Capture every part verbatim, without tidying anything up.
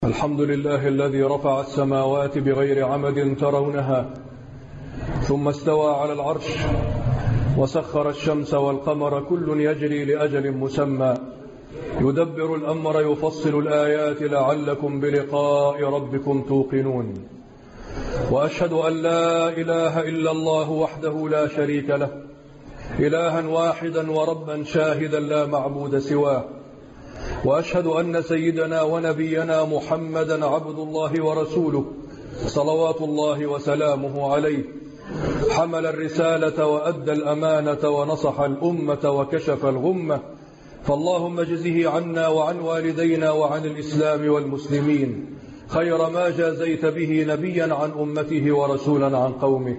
الحمد لله الذي رفع السماوات بغير عمد ترونها ثم استوى على العرش وسخر الشمس والقمر كل يجري لأجل مسمى يدبر الأمر يفصل الآيات لعلكم بلقاء ربكم توقنون. وأشهد أن لا إله إلا الله وحده لا شريك له إلها واحدا وربا شاهدا لا معبود سواه. وأشهد أن سيدنا ونبينا محمدا عبد الله ورسوله صلوات الله وسلامه عليه، حمل الرسالة وأدى الأمانة ونصح الأمة وكشف الغمة، فاللهم اجزه عنا وعن والدينا وعن الإسلام والمسلمين خير ما جازيت به نبيا عن أمته ورسولا عن قومه.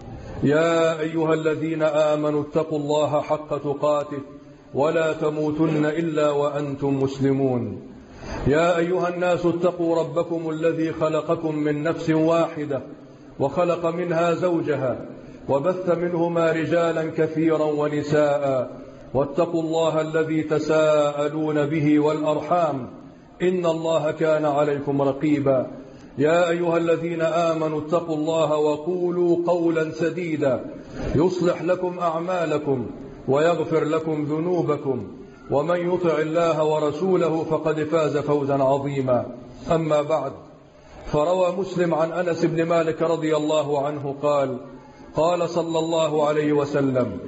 يا أيها الذين آمنوا اتقوا الله حق تقاته ولا تموتن إلا وأنتم مسلمون. يا أيها الناس اتقوا ربكم الذي خلقكم من نفس واحدة وخلق منها زوجها وبث منهما رجالا كثيرا ونساء، واتقوا الله الذي تساءلون به والأرحام إن الله كان عليكم رقيبا. يا أيها الذين آمنوا اتقوا الله وقولوا قولا سديدا يصلح لكم أعمالكم ويغفر لكم ذنوبكم، ومن يطع الله ورسوله فقد فاز فوزا عظيما. أما بعد، فروى مسلم عن أنس بن مالك رضي الله عنه قال قال صلى الله عليه وسلم: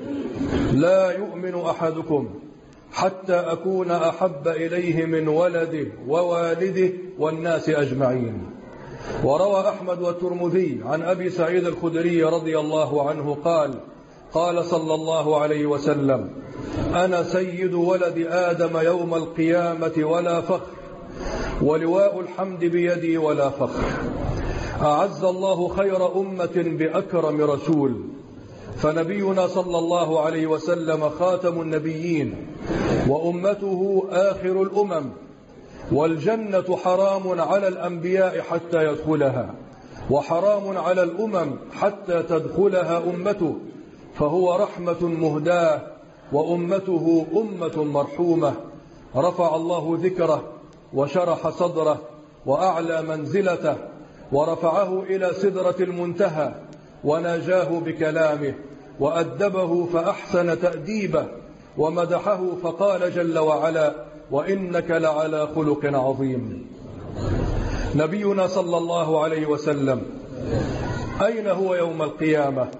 لا يؤمن أحدكم حتى أكون أحب إليه من ولده ووالده والناس أجمعين. وروى أحمد والترمذي عن أبي سعيد الخدري رضي الله عنه قال قال صلى الله عليه وسلم: أنا سيد ولد آدم يوم القيامة ولا فخر، ولواء الحمد بيدي ولا فخر. أعز الله خير أمة بأكرم رسول، فنبينا صلى الله عليه وسلم خاتم النبيين وأمته آخر الأمم، والجنة حرام على الأنبياء حتى يدخلها، وحرام على الأمم حتى تدخلها أمته، فهو رحمة مهداة وأمته أمة مرحومة. رفع الله ذكره وشرح صدره وأعلى منزلته ورفعه إلى سدرة المنتهى، وناجاه بكلامه وأدبه فأحسن تأديبه، ومدحه فقال جل وعلا: وإنك لعلى خلق عظيم. نبينا صلى الله عليه وسلم أين هو يوم القيامة؟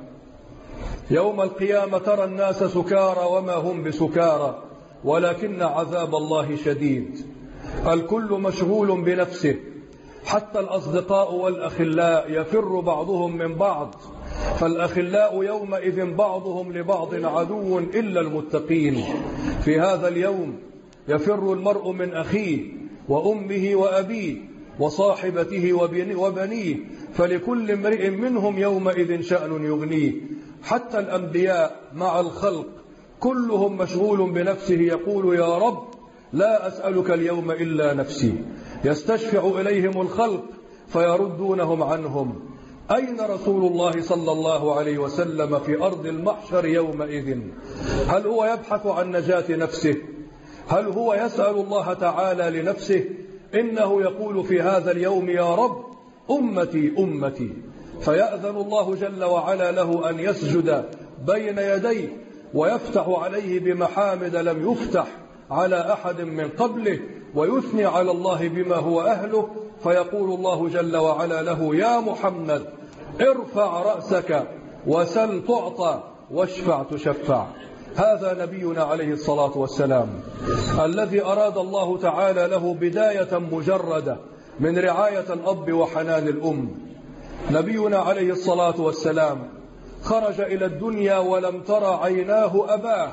يوم القيامة ترى الناس سكارى وما هم بسكارى، ولكن عذاب الله شديد. الكل مشغول بنفسه، حتى الأصدقاء والأخلاء يفر بعضهم من بعض، فالأخلاء يومئذ بعضهم لبعض عدو إلا المتقين. في هذا اليوم يفر المرء من أخيه وأمه وأبيه وصاحبته وبنيه، فلكل امرئ منهم يومئذ شأن يغنيه. حتى الأنبياء مع الخلق كلهم مشغول بنفسه، يقول: يا رب لا أسألك اليوم إلا نفسي. يستشفع إليهم الخلق فيردونهم عنهم. أين رسول الله صلى الله عليه وسلم في أرض المحشر يومئذ؟ هل هو يبحث عن نجاة نفسه؟ هل هو يسأل الله تعالى لنفسه؟ إنه يقول في هذا اليوم: يا رب أمتي أمتي، فيأذن الله جل وعلا له أن يسجد بين يديه ويفتح عليه بمحامد لم يفتح على أحد من قبله، ويثني على الله بما هو أهله، فيقول الله جل وعلا له: يا محمد ارفع رأسك وسل تعطى واشفع تشفع. هذا نبينا عليه الصلاة والسلام الذي أراد الله تعالى له بداية مجردة من رعاية الأب وحنان الأم. نبينا عليه الصلاة والسلام خرج إلى الدنيا ولم ترى عيناه أباه،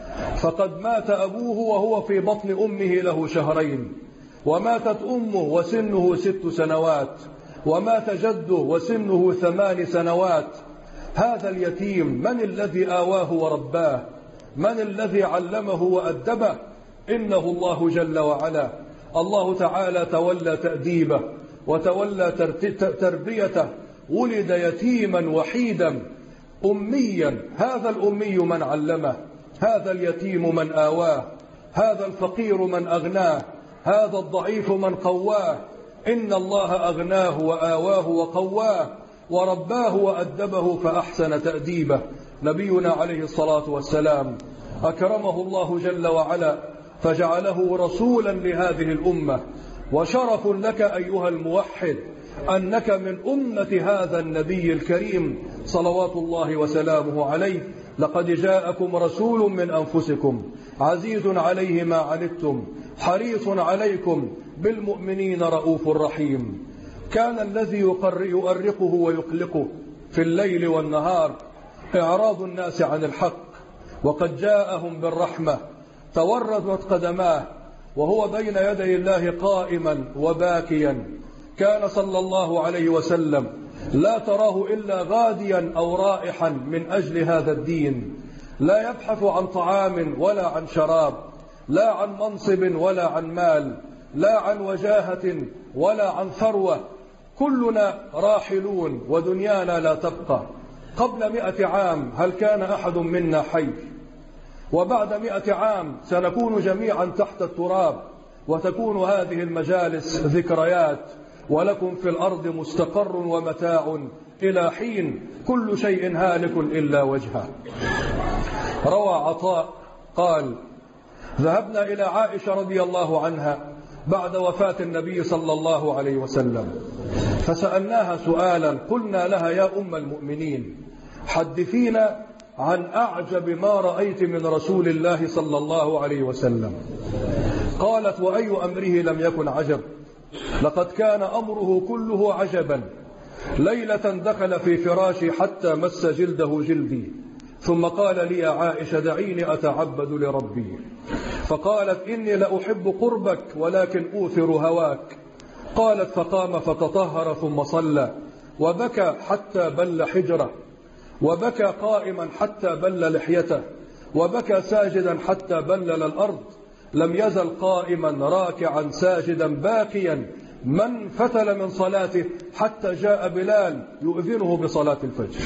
فقد مات أبوه وهو في بطن أمه له شهرين، وماتت أمه وسنه ست سنوات، ومات جده وسنه ثمان سنوات. هذا اليتيم من الذي آواه ورباه؟ من الذي علمه وأدبه؟ إنه الله جل وعلا. الله تعالى تولى تأديبه وتولى تربيته. ولد يتيما وحيدا أميا، هذا الأمي من علمه، هذا اليتيم من آواه، هذا الفقير من أغناه، هذا الضعيف من قواه، إن الله أغناه وآواه وقواه ورباه وأدبه فأحسن تأديبه. نبينا عليه الصلاة والسلام أكرمه الله جل وعلا فجعله رسولا لهذه الأمة، وشرف لك أيها الموحد أنك من أمة هذا النبي الكريم صلوات الله وسلامه عليه. لقد جاءكم رسول من أنفسكم عزيز عليه ما عنتم حريص عليكم بالمؤمنين رؤوف رحيم. كان الذي يؤرقه ويقلقه في الليل والنهار إعراض الناس عن الحق، وقد جاءهم بالرحمة توردت قدماه وهو بين يدي الله قائما وباكيا. كان صلى الله عليه وسلم لا تراه إلا غاديا أو رائحا من أجل هذا الدين، لا يبحث عن طعام ولا عن شراب، لا عن منصب ولا عن مال، لا عن وجاهة ولا عن ثروة. كلنا راحلون ودنيانا لا تبقى. قبل مئة عام هل كان أحد منا حي؟ وبعد مئة عام سنكون جميعا تحت التراب، وتكون هذه المجالس ذكريات، ولكم في الأرض مستقر ومتاع إلى حين، كل شيء هالك إلا وجهه. روى عطاء قال: ذهبنا إلى عائشة رضي الله عنها بعد وفاة النبي صلى الله عليه وسلم، فسألناها سؤالا، قلنا لها: يا أم المؤمنين، حدثينا عن أعجب ما رأيت من رسول الله صلى الله عليه وسلم. قالت: وأي أمره لم يكن عجب؟ لقد كان أمره كله عجبا. ليلة دخل في فراشي حتى مس جلده جلدي، ثم قال لي: يا عائشة دعيني أتعبد لربي. فقالت: إني لأحب قربك ولكن أوثر هواك. قالت: فقام فتطهر ثم صلى، وبكى حتى بل حجره، وبكى قائما حتى بل لحيته، وبكى ساجدا حتى بلل الأرض. لم يزل قائما راكعا ساجدا باكيا من فتل من صلاته حتى جاء بلال يؤذنه بصلاة الفجر.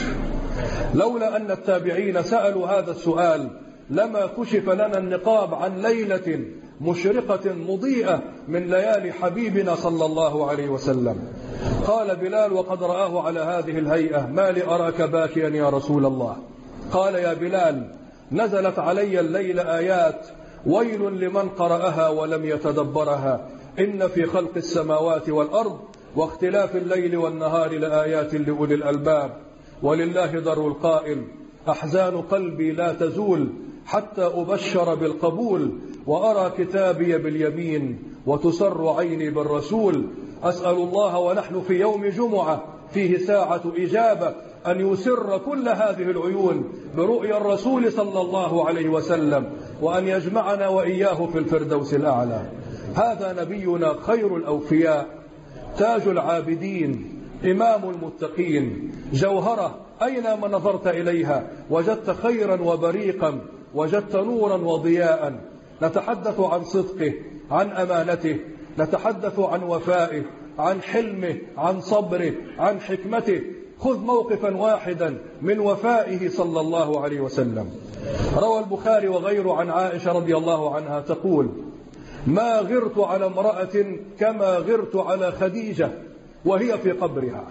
لولا أن التابعين سألوا هذا السؤال لما كشف لنا النقاب عن ليلة مشرقة مضيئة من ليالي حبيبنا صلى الله عليه وسلم. قال بلال وقد رآه على هذه الهيئة: ما لي أراك باكيا يا رسول الله؟ قال: يا بلال، نزلت علي الليل آيات ويل لمن قرأها ولم يتدبرها، إن في خلق السماوات والأرض واختلاف الليل والنهار لآيات لأولي الألباب. ولله در القائل: أحزان قلبي لا تزول حتى أبشر بالقبول، وأرى كتابي باليمين وتسر عيني بالرسول. أسأل الله ونحن في يوم جمعة فيه ساعة إجابة أن يسر كل هذه العيون برؤيا الرسول صلى الله عليه وسلم، وأن يجمعنا وإياه في الفردوس الأعلى. هذا نبينا خير الأوفياء، تاج العابدين، إمام المتقين، جوهرة أينما نظرت إليها وجدت خيرا وبريقا، وجدت نورا وضياء. نتحدث عن صدقه، عن أمانته، نتحدث عن وفائه، عن حلمه، عن صبره، عن حكمته. خذ موقفا واحدا من وفائه صلى الله عليه وسلم. روى البخاري وغيره عن عائشة رضي الله عنها تقول: ما غرت على امرأة كما غرت على خديجة وهي في قبرها.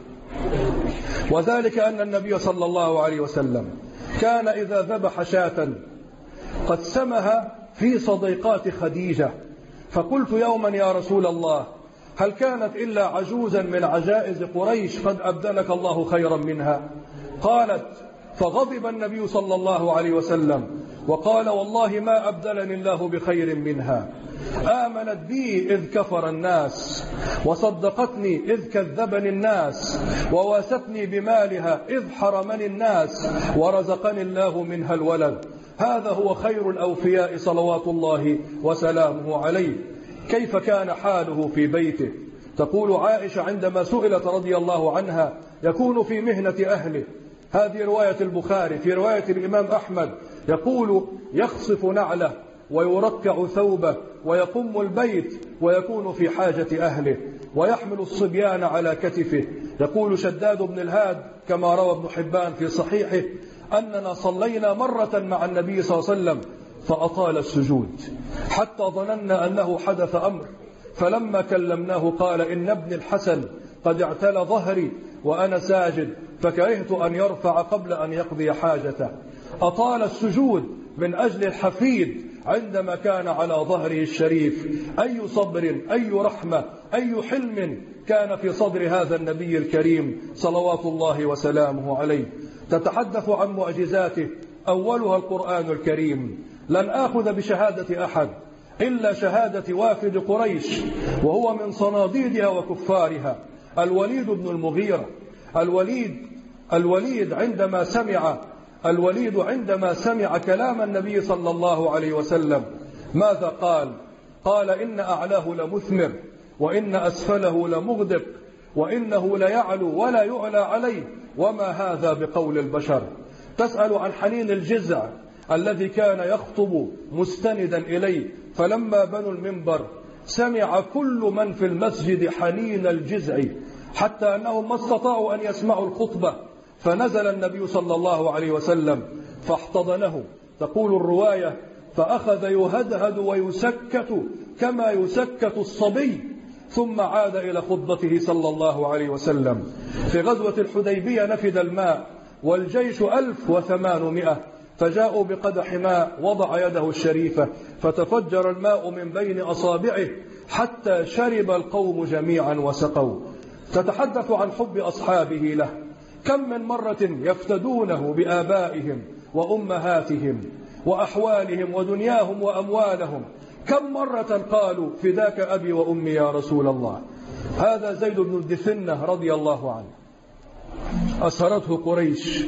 وذلك أن النبي صلى الله عليه وسلم كان إذا ذبح شاة قد سمها في صديقات خديجة. فقلت يوما: يا رسول الله، هل كانت إلا عجوزا من عجائز قريش قد أبدلك الله خيرا منها؟ قالت: فغضب النبي صلى الله عليه وسلم وقال: والله ما أبدلني الله بخير منها. آمنت بي إذ كفر الناس، وصدقتني إذ كذبني الناس، وواستني بمالها إذ حرمني الناس، ورزقني الله منها الولد. هذا هو خير الأوفياء صلوات الله وسلامه عليه. كيف كان حاله في بيته؟ تقول عائشة عندما سئلت رضي الله عنها: يكون في مهنة أهله. هذه رواية البخاري. في رواية الإمام أحمد يقول: يخصف نعله ويركع ثوبه ويقم البيت ويكون في حاجة أهله ويحمل الصبيان على كتفه. يقول شداد بن الهاد كما روى ابن حبان في صحيحه: أننا صلينا مرة مع النبي صلى الله عليه وسلم فأطال السجود حتى ظننا أنه حدث أمر، فلما كلمناه قال إن ابن الحسن قد اعتلى ظهري وأنا ساجد فكرهت أن يرفع قبل أن يقضي حاجته. أطال السجود من أجل الحفيد عندما كان على ظهره الشريف. أي صبر، أي رحمة، أي حلم كان في صدر هذا النبي الكريم صلوات الله وسلامه عليه. تتحدث عن معجزاته أولها القرآن الكريم. لن آخذ بشهادة أحد إلا شهادة وافد قريش، وهو من صناديدها وكفارها، الوليد بن المغيرة. الوليد الوليد عندما سمع الوليد عندما سمع كلام النبي صلى الله عليه وسلم ماذا قال؟ قال إن أعلاه لمثمر وإن أسفله لمغدق وإنه ليعلو ولا يعلى عليه وما هذا بقول البشر. تسأل عن حنين الجزع الذي كان يخطب مستندا إليه، فلما بنوا المنبر سمع كل من في المسجد حنين الجزع حتى أنهم ما استطاعوا أن يسمعوا الخطبة، فنزل النبي صلى الله عليه وسلم فاحتضنه. تقول الرواية فأخذ يهدهد ويسكت كما يسكت الصبي، ثم عاد إلى خطبته صلى الله عليه وسلم. في غزوة الحديبية نفد الماء والجيش ألف وثمانمائة، فجاءوا بقدح ماء وضع يده الشريفة فتفجر الماء من بين أصابعه حتى شرب القوم جميعا وسقوا. تتحدث عن حب أصحابه له. كم من مرة يفتدونه بآبائهم وأمهاتهم وأحوالهم ودنياهم وأموالهم. كم مرة قالوا فداك أبي وأمي يا رسول الله. هذا زيد بن الدثنة رضي الله عنه أسرته قريش،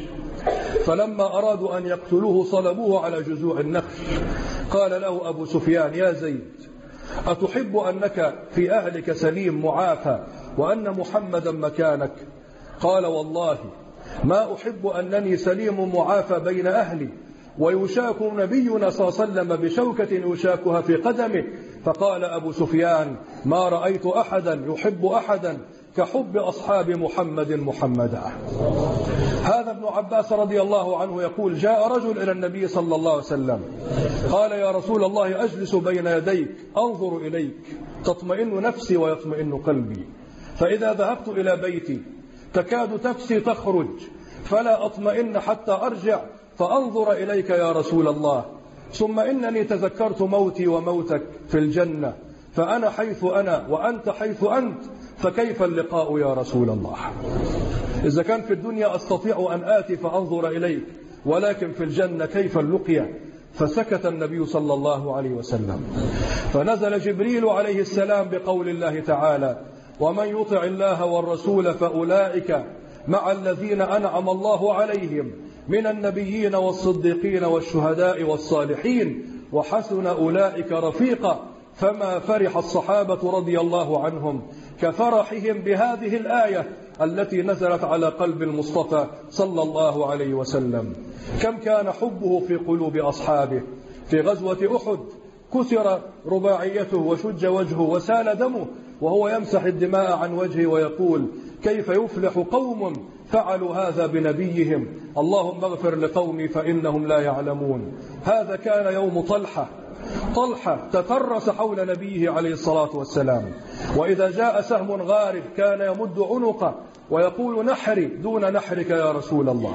فلما أرادوا أن يقتلوه صلبوه على جذوع النخل. قال له أبو سفيان يا زيد أتحب أنك في أهلك سليم معافى وأن محمدا مكانك؟ قال والله ما أحب أنني سليم معافى بين أهلي ويشاك نبينا صلى الله عليه وسلم بشوكة يشاكها في قدمه. فقال أبو سفيان ما رأيت أحدا يحب أحدا كحب أصحاب محمد محمدا. هذا ابن عباس رضي الله عنه يقول جاء رجل إلى النبي صلى الله عليه وسلم قال يا رسول الله أجلس بين يديك أنظر إليك تطمئن نفسي ويطمئن قلبي، فإذا ذهبت إلى بيتي تكاد نفسي تخرج فلا أطمئن حتى أرجع فأنظر إليك يا رسول الله، ثم إنني تذكرت موتي وموتك في الجنة، فأنا حيث أنا وأنت حيث أنت، فكيف اللقاء يا رسول الله؟ إذا كان في الدنيا أستطيع أن آتي فأنظر إليك، ولكن في الجنة كيف اللقيا؟ فسكت النبي صلى الله عليه وسلم. فنزل جبريل عليه السلام بقول الله تعالى ومن يطع الله والرسول فأولئك مع الذين أنعم الله عليهم من النبيين والصديقين والشهداء والصالحين وحسن أولئك رفيقا. فما فرح الصحابة رضي الله عنهم كفرحهم بهذه الآية التي نزلت على قلب المصطفى صلى الله عليه وسلم. كم كان حبه في قلوب أصحابه. في غزوة أحد كسر رباعيته وشج وجهه وسال دمه وهو يمسح الدماء عن وجهه ويقول كيف يفلح قوم فعلوا هذا بنبيهم، اللهم اغفر لقومي فإنهم لا يعلمون. هذا كان يوم طلحة. طلحة تترس حول نبيه عليه الصلاة والسلام، وإذا جاء سهم غارب كان يمد عنقه ويقول نحري دون نحرك يا رسول الله،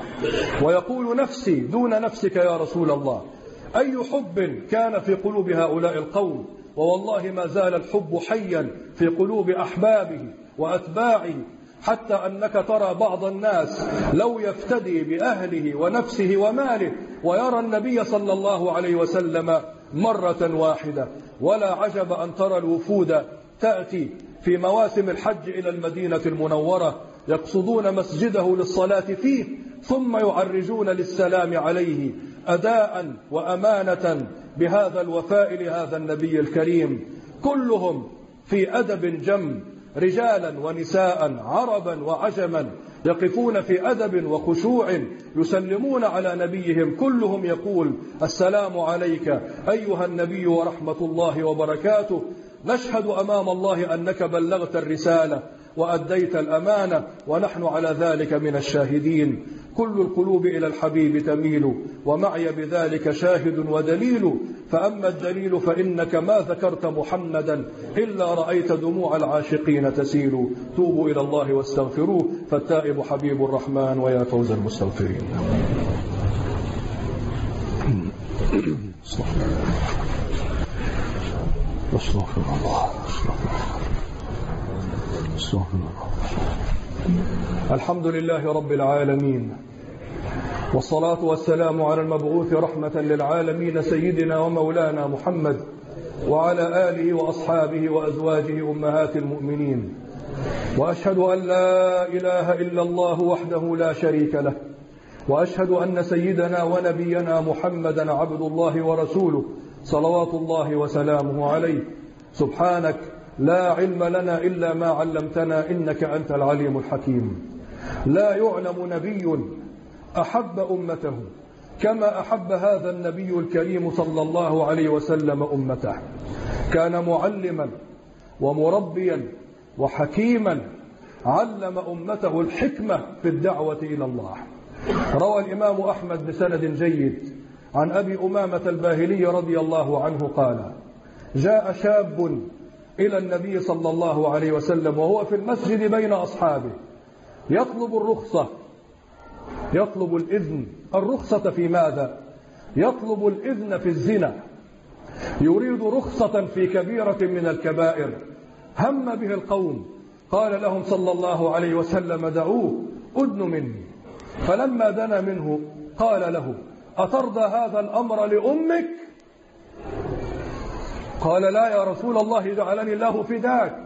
ويقول نفسي دون نفسك يا رسول الله. أي حب كان في قلوب هؤلاء القوم، ووالله ما زال الحب حيا في قلوب أحبابه وأتباعه، حتى أنك ترى بعض الناس لو يفتدي بأهله ونفسه وماله ويرى النبي صلى الله عليه وسلم مرة واحدة. ولا عجب أن ترى الوفود تأتي في مواسم الحج إلى المدينة المنورة يقصدون مسجده للصلاة فيه، ثم يعرجون للسلام عليه أداء وأمانة بهذا الوفاء لهذا النبي الكريم. كلهم في أدب جم، رجالا ونساء عربا وعجما، يقفون في أدب وخشوع يسلمون على نبيهم. كلهم يقول السلام عليك أيها النبي ورحمة الله وبركاته. نشهد أمام الله أنك بلغت الرسالة وأديت الأمانة ونحن على ذلك من الشاهدين. كل القلوب إلى الحبيب تميل، ومعي بذلك شاهد ودليل. فأما الدليل فإنك ما ذكرت محمدا إلا رأيت دموع العاشقين تسيل. توبوا إلى الله واستغفروه فالتائب حبيب الرحمن ويا فوز المستغفرين. استغفر الله استغفر الله. الحمد لله رب العالمين، والصلاة والسلام على المبعوث رحمة للعالمين سيدنا ومولانا محمد وعلى آله وأصحابه وأزواجه أمهات المؤمنين. وأشهد أن لا إله إلا الله وحده لا شريك له، وأشهد أن سيدنا ونبينا محمدا عبد الله ورسوله صلوات الله وسلامه عليه. سبحانك لا علم لنا إلا ما علمتنا إنك أنت العليم الحكيم. لا يعلم نبي أحب أمته كما أحب هذا النبي الكريم صلى الله عليه وسلم أمته. كان معلما ومربيا وحكيما، علم أمته الحكمة في الدعوة إلى الله. روى الإمام أحمد بسند جيد عن أبي أمامة الباهلي رضي الله عنه قال: جاء شاب إلى النبي صلى الله عليه وسلم وهو في المسجد بين أصحابه يطلب الرخصة، يطلب الإذن. الرخصة في ماذا؟ يطلب الإذن في الزنا، يريد رخصة في كبيرة من الكبائر. هم به القوم، قال لهم صلى الله عليه وسلم: دعوه، أدن مني. فلما دنا منه قال له: أترضى هذا الأمر لأمك؟ قال: لا يا رسول الله، جعلني الله فداك.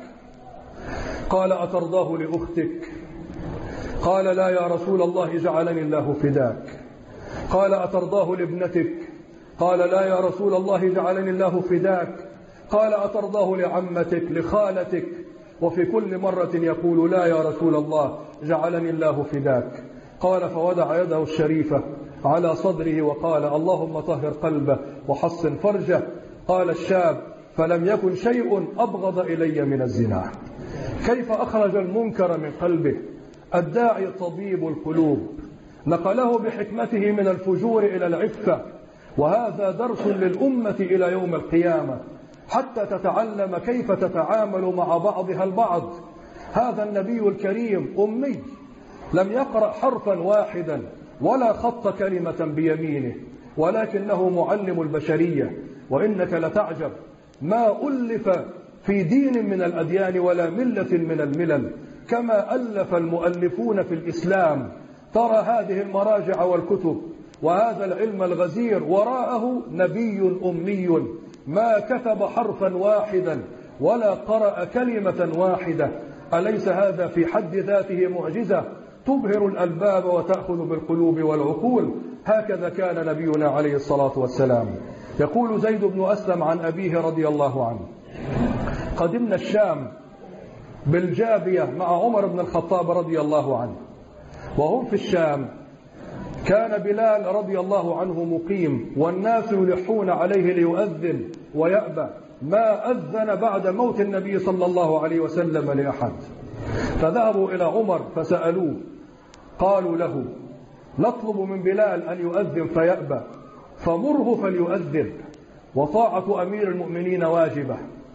قال: أترضاه لأختك؟ قال: لا يا رسول الله، جعلني الله فداك. قال: أترضاه لابنتك؟ قال: لا يا رسول الله، جعلني الله فداك. قال: أترضاه لعمتك لخالتك؟ وفي كل مرة يقول: لا يا رسول الله، جعلني الله فداك. قال: فوضع يده الشريفة على صدره وقال: اللهم طهر قلبه وحصن فرجه. قال الشاب: فلم يكن شيء أبغض إلي من الزنا. كيف أخرج المنكر من قلبه؟ الداعي طبيب القلوب، نقله بحكمته من الفجور إلى العفة. وهذا درس للأمة إلى يوم القيامة حتى تتعلم كيف تتعامل مع بعضها البعض. هذا النبي الكريم أمي، لم يقرأ حرفا واحدا ولا خط كلمة بيمينه، ولكنه معلم البشرية. وإنك لتعجب ما ألف في دين من الأديان ولا ملة من الملل كما ألف المؤلفون في الإسلام. ترى هذه المراجع والكتب وهذا العلم الغزير وراءه نبي أمي ما كتب حرفا واحدا ولا قرأ كلمة واحدة. أليس هذا في حد ذاته معجزة تبهر الألباب وتأخذ بالقلوب والعقول؟ هكذا كان نبينا عليه الصلاة والسلام. يقول زيد بن أسلم عن أبيه رضي الله عنه: قدمنا الشام بالجابية مع عمر بن الخطاب رضي الله عنه، وهم في الشام كان بلال رضي الله عنه مقيم والناس يلحون عليه ليؤذن ويأبى، ما أذن بعد موت النبي صلى الله عليه وسلم لأحد. فذهبوا إلى عمر فسألوه، قالوا له: نطلب من بلال أن يؤذن فيأبى، فمره فليؤذن، وطاعة أمير المؤمنين واجبة.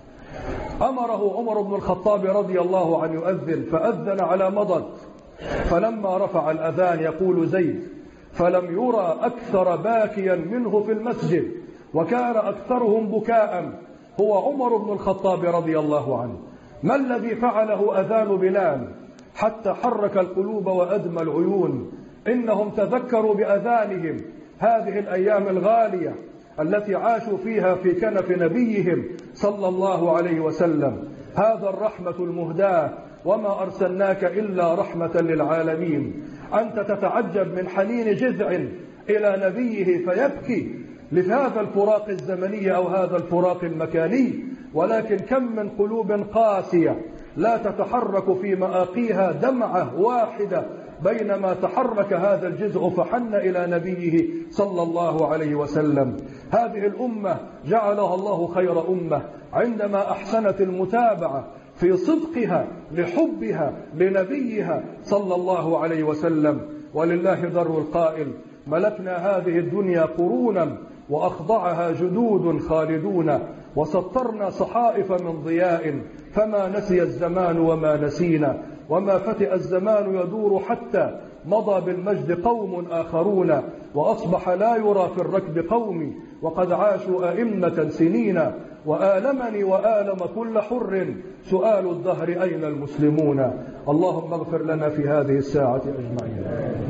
أمره عمر بن الخطاب رضي الله عنه يؤذن، فأذن على مضض. فلما رفع الأذان يقول زيد: فلم يرى أكثر باكيا منه في المسجد، وكان أكثرهم بكاء هو عمر بن الخطاب رضي الله عنه. ما الذي فعله أذان بلال حتى حرك القلوب وأدمى العيون؟ إنهم تذكروا بأذانهم هذه الأيام الغالية التي عاشوا فيها في كنف نبيهم صلى الله عليه وسلم. هذا الرحمة المهداة، وما أرسلناك إلا رحمة للعالمين. أنت تتعجب من حنين جذع إلى نبيه فيبكي لهذا الفراق الزمني أو هذا الفراق المكاني، ولكن كم من قلوب قاسية لا تتحرك في مآقيها دمعة واحدة بينما تحرك هذا الجزء فحن إلى نبيه صلى الله عليه وسلم. هذه الأمة جعلها الله خير أمة عندما أحسنت المتابعة في صدقها لحبها لنبيها صلى الله عليه وسلم. ولله در القائل: ملكنا هذه الدنيا قرونا وأخضعها جدود خالدون، وسطرنا صحائف من ضياء فما نسي الزمان وما نسينا، وما فتئ الزمان يدور حتى مضى بالمجد قوم آخرون، وأصبح لا يرى في الركب قومي وقد عاشوا أئمة سنين، وآلمني وآلم كل حر سؤال الدهر أين المسلمون. اللهم اغفر لنا في هذه الساعة أجمعين،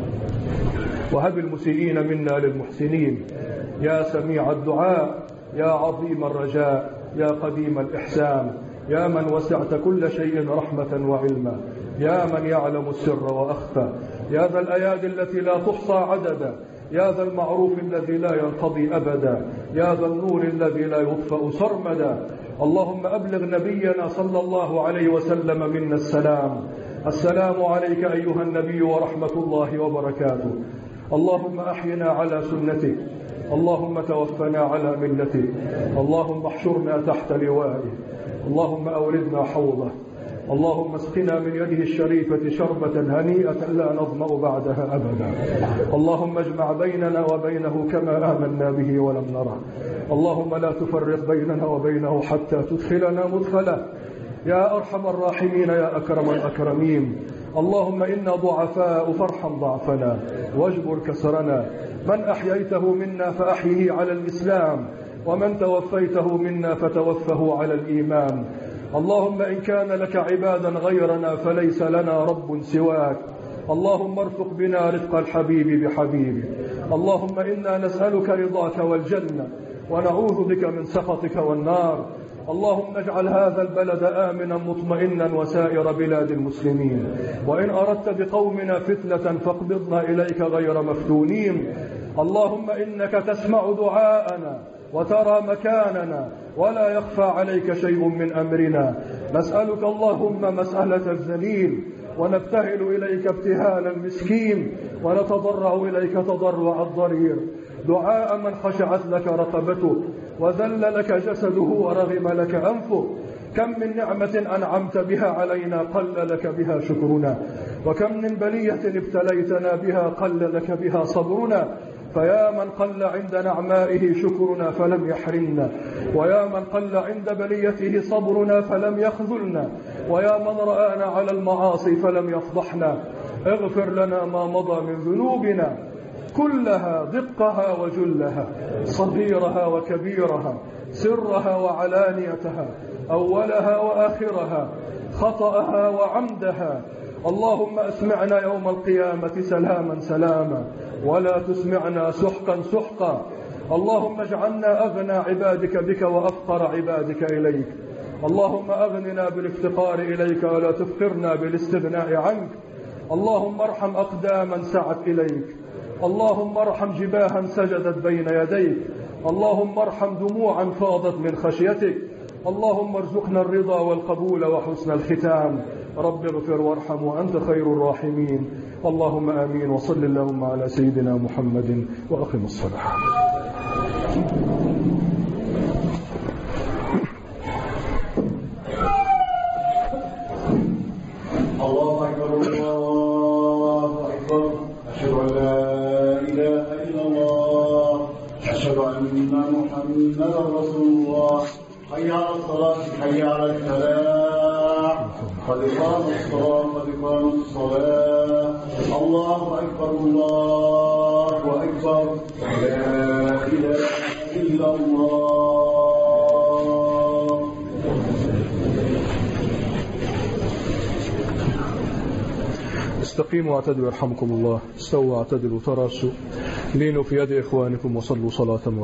وهب المسيئين منا للمحسنين، يا سميع الدعاء، يا عظيم الرجاء، يا قديم الإحسان، يا من وسعت كل شيء رحمة وعلما، يا من يعلم السر وأخفى، يا ذا الأيادي التي لا تحصى عددا، يا ذا المعروف الذي لا ينقضي أبدا، يا ذا النور الذي لا يطفأ سرمدا. اللهم أبلغ نبينا صلى الله عليه وسلم منا السلام. السلام عليك أيها النبي ورحمة الله وبركاته. اللهم أحينا على سنتك، اللهم توفنا على ملتك، اللهم احشرنا تحت لوائه، اللهم أوردنا حوضه، اللهم اسقنا من يده الشريفة شربة هنيئة لا نظمأ بعدها أبدا. اللهم اجمع بيننا وبينه كما آمنا به ولم نره. اللهم لا تفرق بيننا وبينه حتى تدخلنا مدخله، يا أرحم الراحمين يا أكرم الأكرمين. اللهم إنا ضعفاء فارحم ضعفنا واجبر كسرنا. من أحييته منا فأحيه على الإسلام، ومن توفيته منا فتوفه على الإيمان. اللهم إن كان لك عبادا غيرنا فليس لنا رب سواك. اللهم ارفق بنا رفق الحبيب بحبيبك. اللهم إنا نسألك رضاك والجنة، ونعوذ بك من سخطك والنار. اللهم اجعل هذا البلد آمنا مطمئنا وسائر بلاد المسلمين، وإن أردت بقومنا فتنة فاقبضنا إليك غير مفتونين. اللهم إنك تسمع دعاءنا وترى مكاننا ولا يخفى عليك شيء من أمرنا. نسألك اللهم مسألة الذليل، ونبتهل إليك ابتهال المسكين، ونتضرع إليك تضرع الضرير، دعاء من خشعت لك رقبته وذل لك جسده ورغم لك أنفه. كم من نعمة أنعمت بها علينا قل لك بها شكرنا، وكم من بلية ابتليتنا بها قل لك بها صبرنا. فيا من قل عند نعمائه شكرنا فلم يحرمنا، ويا من قل عند بليته صبرنا فلم يخذلنا، ويا من رآنا على المعاصي فلم يفضحنا. اغفر لنا ما مضى من ذنوبنا كلها، دقها وجلها، صغيرها وكبيرها، سرها وعلانيتها، أولها وآخرها، خطأها وعمدها. اللهم أسمعنا يوم القيامة سلاما سلاما، ولا تسمعنا سحقا سحقا. اللهم اجعلنا أغنى عبادك بك وأفقر عبادك إليك. اللهم أغننا بالافتقار إليك ولا تفقرنا بالاستغناء عنك. اللهم ارحم أقداما سعت إليك، اللهم ارحم جباها سجدت بين يديك، اللهم ارحم دموعا فاضت من خشيتك. اللهم ارزقنا الرضا والقبول وحسن الختام. رب اغفر وارحم وأنت خير الراحمين. اللهم آمين. وصل اللهم على سيدنا محمد وأقم الصلاة. الله أكبر الله أكبر. أشهد أن لا إله إلا الله، أشهد أن محمدا رسول الله. حي على الصلاة، حي على الفلاح، قد قامت الصلاة، قد قامت الصلاة. الله أكبر الله أكبر. لا إله إلا الله. استقيموا واعتدلوا يرحمكم الله. استووا واعتدلوا تراصوا. لينوا في يد إخوانكم وصلوا صلاة